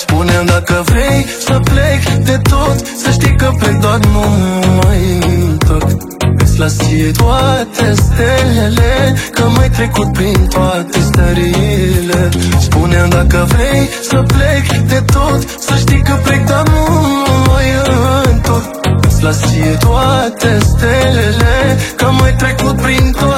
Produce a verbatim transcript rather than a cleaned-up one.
Spune-mi dacă vrei să plec de tot, să știi că plec doar nu mai întorc. Îți las ție toate stelele, că mai trecut prin toate stările. Spune-mi dacă vrei să plec de tot, să știi că plec dar nu mai întorc. Îți las ție toate stelele, că mai trecut prin tot.